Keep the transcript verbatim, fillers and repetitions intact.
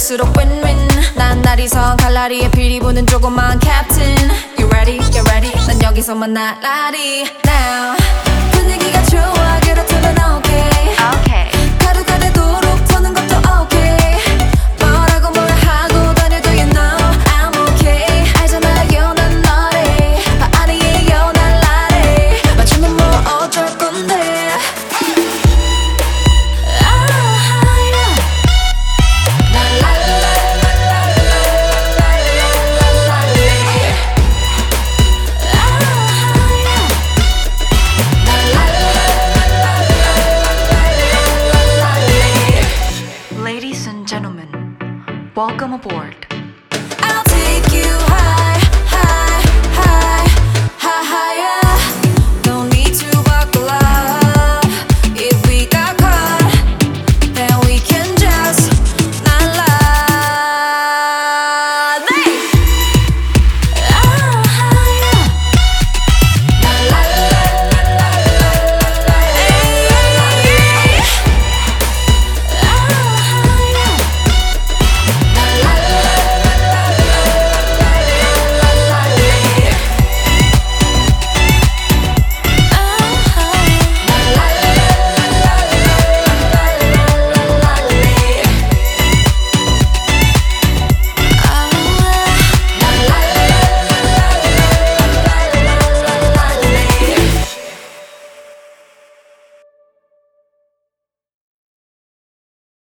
갈수록 win-win. 난 나리선 칼라리에 피리 부는 조그만 캡틴. You ready? You ready? 난 여기서만 날라리. Now 분위기가 좋아 그렇다면 okay. Okay. 가루가 되도록 터는 것도 okay. 뭐라고 뭐라 하고 다녀도 you know I'm okay. 알잖아요 난 너래 아니에요 난 나래 맞추면 뭐 어쩔 건데. Ladies and gentlemen, welcome aboard.